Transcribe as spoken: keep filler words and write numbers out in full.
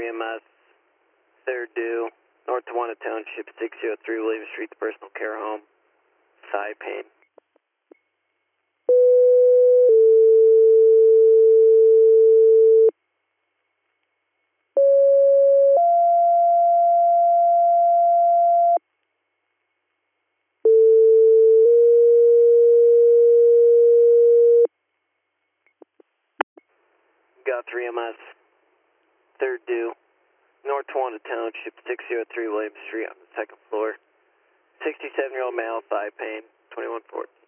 three M S, third due, North Tawana Township, six oh three William Street, the personal care home, thigh pain. Got three M S, third due, North Tawana Township, six oh three William Street on the second floor. sixty-seven-year-old male, thigh pain, twenty-one fourteen.